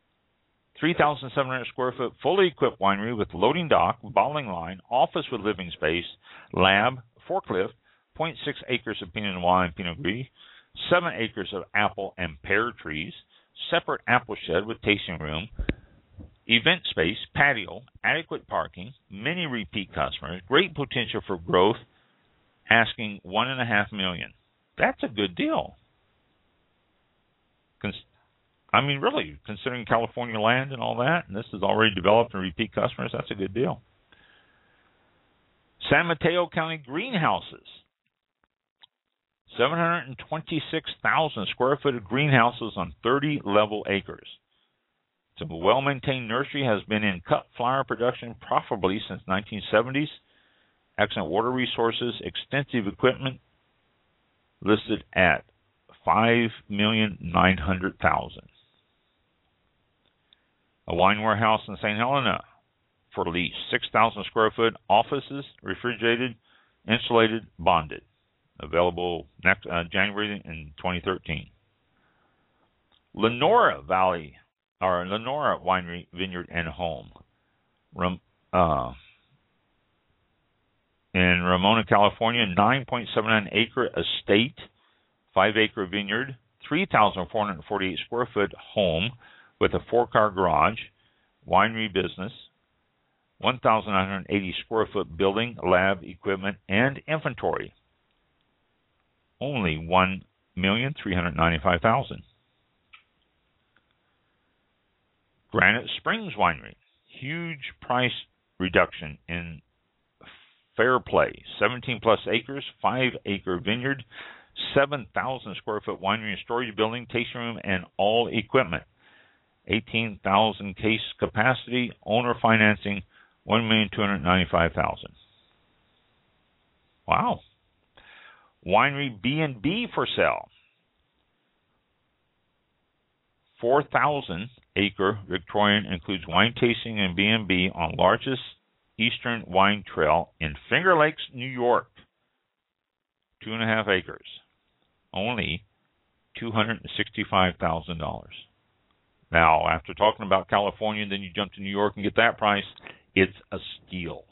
3,700 square foot, fully equipped winery with loading dock, bottling line, office with living space, lab, forklift, 0.6 acres of Pinot Noir and Pinot Gris, 7 acres of apple and pear trees, separate apple shed with tasting room, event space, patio, adequate parking, many repeat customers, great potential for growth, asking $1.5 million. That's a good deal. Really, considering California land and all that, and this is already developed and repeat customers, that's a good deal. San Mateo County greenhouses. 726,000 square foot of greenhouses on 30 level acres. It's a well-maintained nursery, has been in cut flower production profitably since 1970s. Excellent water resources, extensive equipment, listed at $5,900,000. A wine warehouse in St. Helena for lease, 6,000 square foot, offices, refrigerated, insulated, bonded. Available next January in 2013. Lenora Winery, Vineyard, and Home. In Ramona, California, 9.79 acre estate, 5 acre vineyard, 3,448 square foot home with a 4-car garage, winery business, 1,980 square foot building, lab, equipment, and inventory. Only $1,395,000. Granite Springs Winery, huge price reduction in Fair Play, 17 plus acres, 5 acre vineyard, 7,000 square foot winery and storage building, tasting room, and all equipment. 18,000 case capacity, owner financing, $1,295,000. Wow. Winery B&B for sale. 4,000 acre Victorian, includes wine tasting and B&B on largest Eastern Wine Trail in Finger Lakes, New York. 2.5 acres. Only $265,000. Now, after talking about California, then you jump to New York and get that price. It's a steal.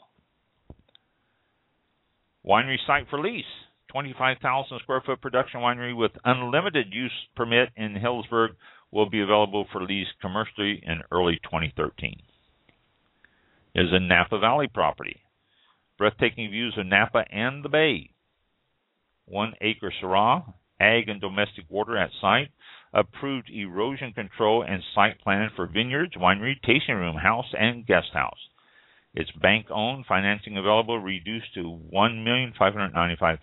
Winery site for lease. 25,000 square foot production winery with unlimited use permit in Hillsburg will be available for lease commercially in early 2013. It is a Napa Valley property. Breathtaking views of Napa and the Bay. 1 acre Syrah, ag and domestic water at site. Approved erosion control and site plan for vineyards, winery, tasting room, house, and guest house. It's bank-owned, financing available, reduced to $1,595,000.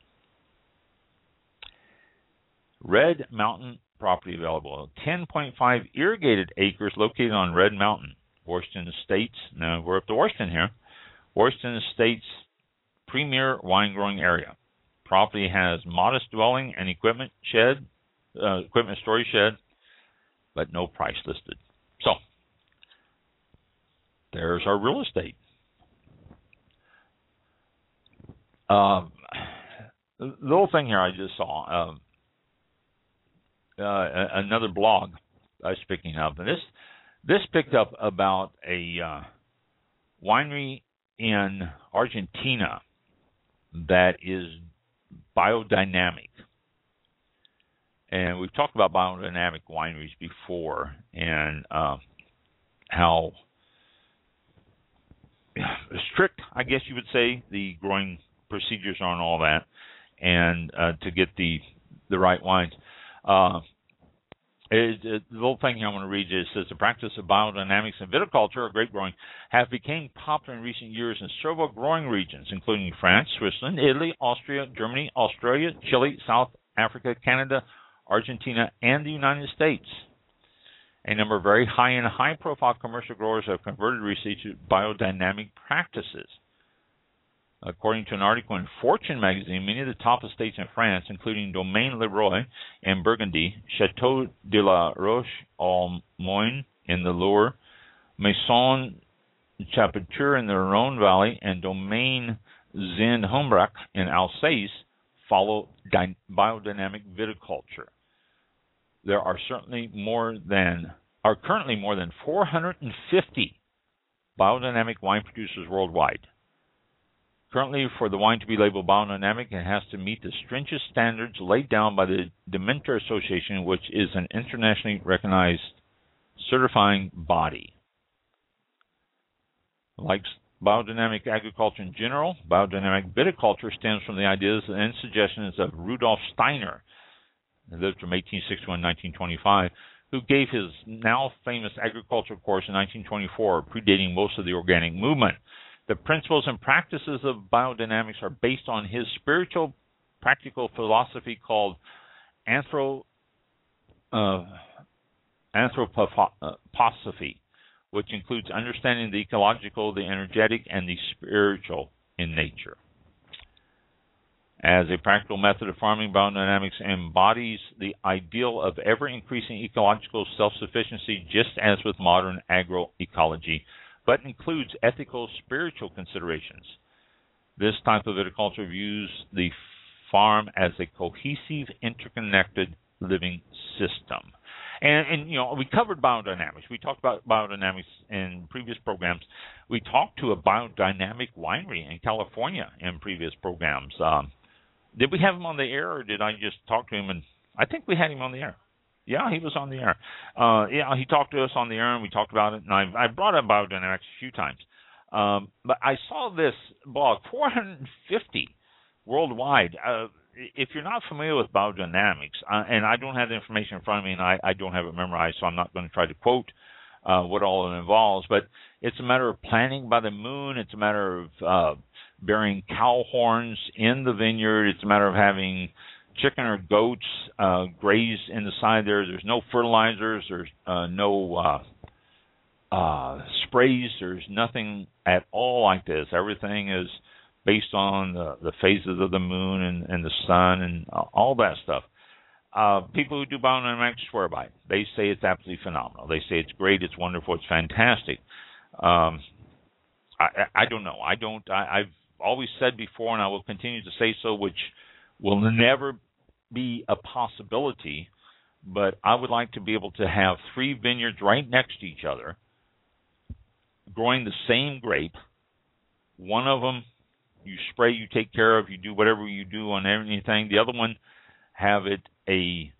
Red Mountain property available. 10.5 irrigated acres located on Red Mountain, Washington Estates. Now we're up to Washington here. Washington Estates' premier wine growing area. Property has modest dwelling and equipment storage shed, but no price listed. So there's our real estate. The little thing here I just saw, another blog I was picking up, and this picked up about a winery in Argentina that is biodynamic. And we've talked about biodynamic wineries before, and how strict, I guess you would say, the growing procedures are and all that, and to get the right wines. The little thing here I want to read is, it says the practice of biodynamics and viticulture, or grape growing, have become popular in recent years in several growing regions, including France, Switzerland, Italy, Austria, Germany, Australia, Chile, South Africa, Canada, Argentina, and the United States. A number of very high-end, high-profile commercial growers have converted recently to biodynamic practices. According to an article in Fortune magazine, many of the top estates in France, including Domaine Leroy in Burgundy, Chateau de la Roche-aux-Moines in the Loire, Maison Chapitre in the Rhone Valley, and Domaine Zend-Humbrac in Alsace, follow biodynamic viticulture. There are currently more than 450 biodynamic wine producers worldwide. Currently, for the wine to be labeled biodynamic, it has to meet the stringent standards laid down by the Demeter Association, which is an internationally recognized certifying body. Like biodynamic agriculture in general, biodynamic viticulture stems from the ideas and suggestions of Rudolf Steiner, who lived from 1861 to 1925, who gave his now famous agricultural course in 1924, predating most of the organic movement. The principles and practices of biodynamics are based on his spiritual, practical philosophy called anthroposophy, which includes understanding the ecological, the energetic, and the spiritual in nature. As a practical method of farming, biodynamics embodies the ideal of ever-increasing ecological self-sufficiency, just as with modern agroecology, but includes ethical, spiritual considerations. This type of viticulture views the farm as a cohesive, interconnected living system. And you know, we covered biodynamics. We talked about biodynamics in previous programs. We talked to a biodynamic winery in California in previous programs. Did we have him on the air, or did I just talk to him? And I think we had him on the air. Yeah, he was on the air. He talked to us on the air, and we talked about it. And I brought up biodynamics a few times. But I saw this blog, 450 worldwide. If you're not familiar with biodynamics, and I don't have the information in front of me, and I don't have it memorized, so I'm not going to try to quote what all it involves, but it's a matter of planting by the moon. It's a matter of burying cow horns in the vineyard. It's a matter of having chicken or goats graze in the side there. There's no fertilizers. There's no sprays. There's nothing at all like this. Everything is based on the phases of the moon and the sun and all that stuff. People who do biodynamics swear by it. They say it's absolutely phenomenal. They say it's great, it's wonderful, it's fantastic. I don't know. I've always said before, and I will continue to say so, which will never be a possibility, but I would like to be able to have 3 vineyards right next to each other, growing the same grape. One of them you spray, you take care of, you do whatever you do on anything. The other one, have it a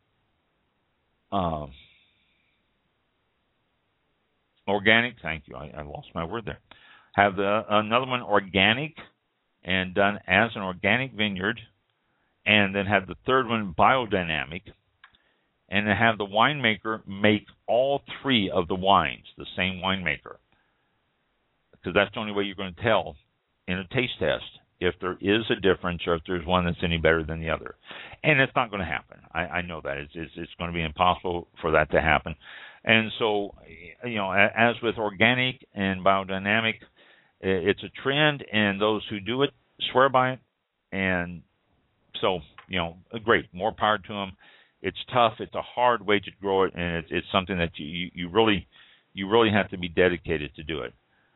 organic. Thank you. I lost my word there. Have another one organic and done as an organic vineyard, and then have the third one biodynamic, and then have the winemaker make all 3 of the wines, the same winemaker, because that's the only way you're going to tell in a taste test if there is a difference or if there's one that's any better than the other. And it's not going to happen. I know that. It's going to be impossible for that to happen. And so, as with organic and biodynamic, it's a trend, and those who do it swear by it. And so, great. More power to them. It's tough. It's a hard way to grow it, and it's something that you really have to be dedicated to do it.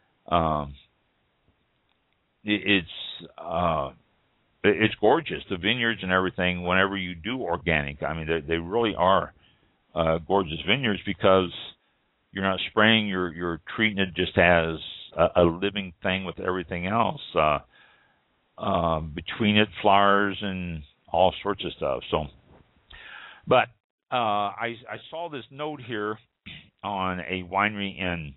It's gorgeous, the vineyards and everything. Whenever you do organic, I mean, they really are gorgeous vineyards, because you're not spraying, you're treating it just as a living thing with everything else. Between it, flowers and all sorts of stuff. So, but I saw this note here on a winery in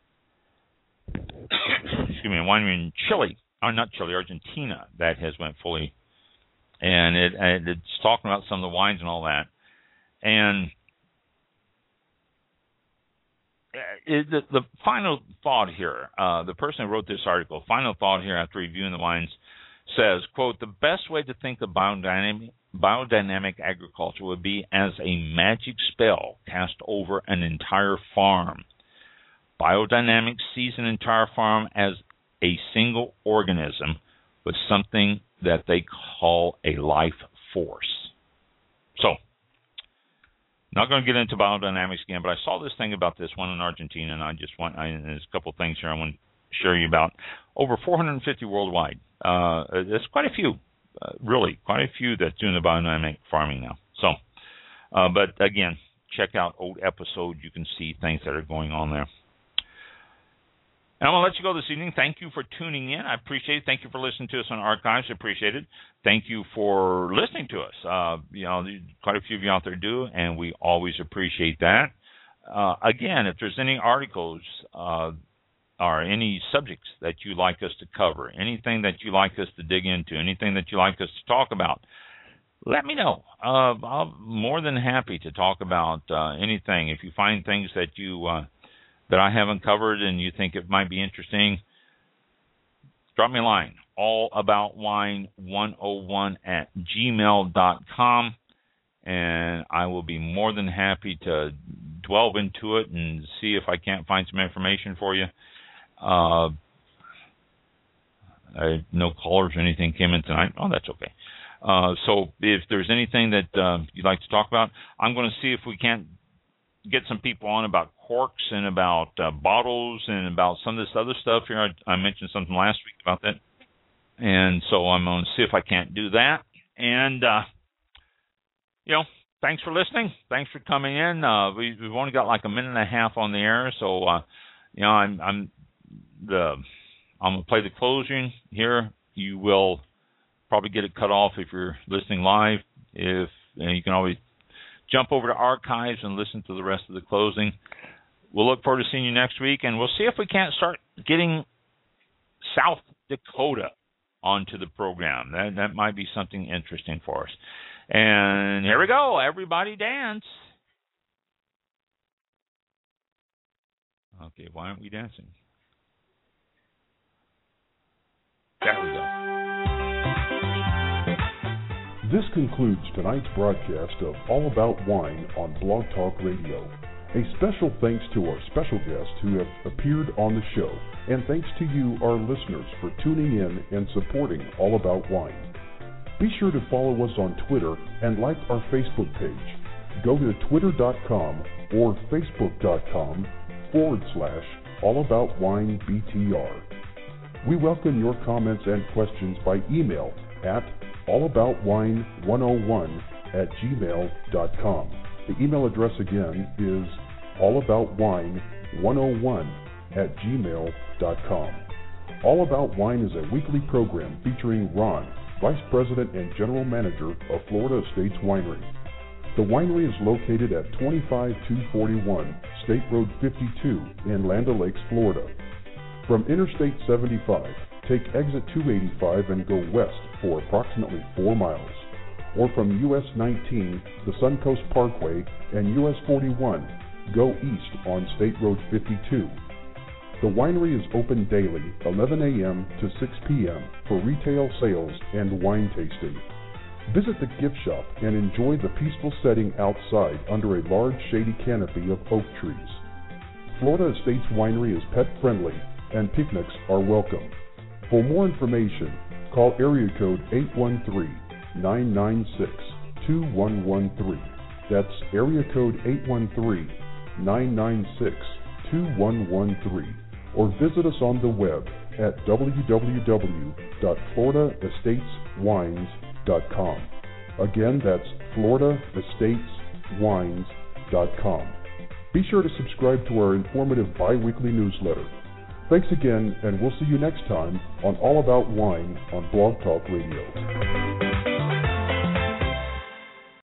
Chile. Not Chile, Argentina, that has went fully, and it's talking about some of the wines and all that. And the final thought here, the person who wrote this article, final thought here after reviewing the wines, says, quote, "The best way to think of biodynamic agriculture would be as a magic spell cast over an entire farm. Biodynamics sees an entire farm as a single organism with something that they call a life force." So, not going to get into biodynamics again, but I saw this thing about this one in Argentina, and there's a couple of things here I want to share you about. Over 450 worldwide. There's quite a few, really, quite a few that's doing the biodynamic farming now. So, but again, check out old episodes. You can see things that are going on there. And I'm going to let you go this evening. Thank you for tuning in. I appreciate it. Thank you for listening to us on Archives. I appreciate it. Thank you for listening to us. Quite a few of you out there do, and we always appreciate that. Again, if there's any articles or any subjects that you'd like us to cover, anything that you'd like us to dig into, anything that you'd like us to talk about, let me know. I'm more than happy to talk about anything. If you find things that that I haven't covered and you think it might be interesting, drop me a line. allaboutwine101@gmail.com, and I will be more than happy to delve into it and see if I can't find some information for you. No callers or anything came in tonight. Oh, that's okay. So if there's anything that you'd like to talk about, I'm going to see if we can't get some people on about corks and about bottles and about some of this other stuff here. I mentioned something last week about that. And so I'm going to see if I can't do that. And, thanks for listening. Thanks for coming in. We've only got like a minute and a half on the air. So, I'm going to play the closing here. You will probably get it cut off if you're listening live. You can always jump over to Archives and listen to the rest of the closing. We'll look forward to seeing you next week, and we'll see if we can't start getting South Dakota onto the program. That might be something interesting for us. And here we go. Everybody dance. Okay, why aren't we dancing? There we go. This concludes tonight's broadcast of All About Wine on Blog Talk Radio. A special thanks to our special guests who have appeared on the show, and thanks to you, our listeners, for tuning in and supporting All About Wine. Be sure to follow us on Twitter and like our Facebook page. Go to twitter.com or facebook.com/allaboutwinebtr. We welcome your comments and questions by email at allaboutwine101@gmail.com. The email address again is allaboutwine101@gmail.com. All About Wine is a weekly program featuring Ron, Vice President and General Manager of Florida Estates Winery. The winery is located at 25241 State Road 52 in Land O'Lakes, Florida. From Interstate 75, take exit 285 and go west for approximately 4 miles. Or from US 19, the Suncoast Parkway, and US 41, go east on State Road 52. The winery is open daily, 11 a.m. to 6 p.m. for retail sales and wine tasting. Visit the gift shop and enjoy the peaceful setting outside under a large shady canopy of oak trees. Florida Estates Winery is pet friendly and picnics are welcome. For more information, call area code 813-996-2113. That's area code 813-996-2113. Or visit us on the web at www.floridaestateswines.com. Again, that's floridaestateswines.com. Be sure to subscribe to our informative bi-weekly newsletter. Thanks again, and we'll see you next time on All About Wine on Blog Talk Radio.